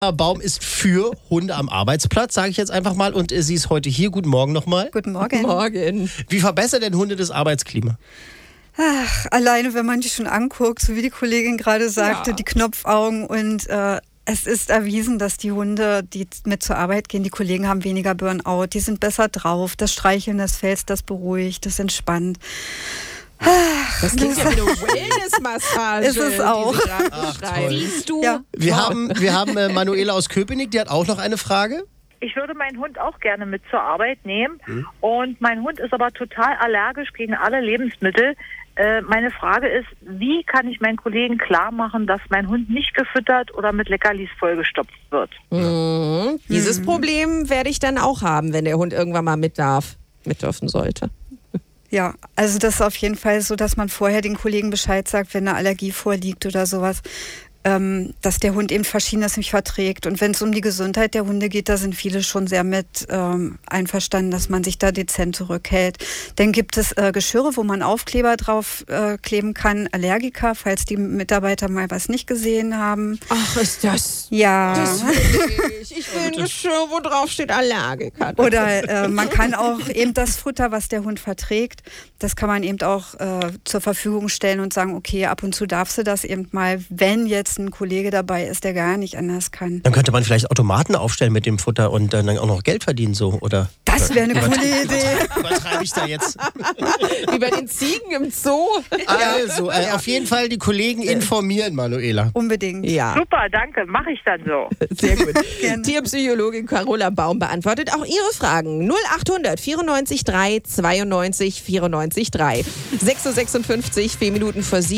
Baum ist für Hunde am Arbeitsplatz, sage ich jetzt einfach mal. Und sie ist heute hier. Guten Morgen nochmal. Guten Morgen. Morgen. Wie verbessern denn Hunde das Arbeitsklima? Ach, alleine, wenn man die schon anguckt, so wie die Kollegin gerade sagte, die Knopfaugen und es ist erwiesen, dass die Hunde, die mit zur Arbeit gehen, die Kollegen haben weniger Burnout, die sind besser drauf, das Streicheln des Fells, das beruhigt, das entspannt. Das klingt ja wie eine Wellness-Massage. Ist es auch. Siehst du? Ja. Wir haben Manuela aus Köpenick, die hat auch noch eine Frage. Ich würde meinen Hund auch gerne mit zur Arbeit nehmen. Und mein Hund ist aber total allergisch gegen alle Lebensmittel. Meine Frage ist, wie kann ich meinen Kollegen klar machen, dass mein Hund nicht gefüttert oder mit Leckerlis vollgestopft wird? Dieses Problem werde ich dann auch haben, wenn der Hund irgendwann mal mit dürfen sollte. Ja, also das ist auf jeden Fall so, dass man vorher den Kollegen Bescheid sagt, wenn eine Allergie vorliegt oder sowas, dass der Hund eben Verschiedenes nicht verträgt. Und wenn es um die Gesundheit der Hunde geht, da sind viele schon sehr mit einverstanden, dass man sich da dezent zurückhält. Dann gibt es Geschirre, wo man Aufkleber drauf kleben kann, Allergiker, falls die Mitarbeiter mal was nicht gesehen haben. Ach, ist das? Ja. Das will ich. Ich will ein Geschirr, wo drauf steht Allergiker. Oder man kann auch eben das Futter, was der Hund verträgt, das kann man eben auch zur Verfügung stellen und sagen, okay, ab und zu darfst du das eben mal, wenn jetzt ein Kollege dabei ist, der gar nicht anders kann. Dann könnte man vielleicht Automaten aufstellen mit dem Futter und dann auch noch Geld verdienen, so, oder? Das wäre eine coole Idee. Übertreibe ich da jetzt? Wie bei den Ziegen im Zoo. Also, auf jeden Fall die Kollegen informieren, Manuela. Unbedingt. Ja, Super, danke, mache ich dann so. sehr gut. Gerne. Tierpsychologin Carola Baum beantwortet auch Ihre Fragen. 0800 94 3 92 94 3. 6.56 Uhr, 4 Minuten vor 7.